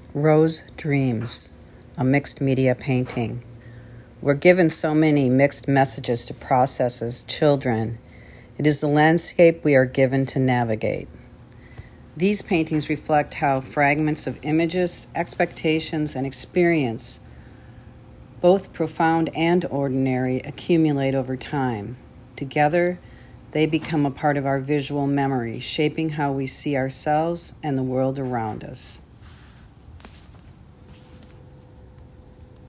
Rose Dreams, a mixed media painting. We're given so many mixed messages to process as children. It is the landscape we are given to navigate. These paintings reflect how fragments of images, expectations, and experience, both profound and ordinary, accumulate over time. Together, they become a part of our visual memory, shaping how we see ourselves and the world around us.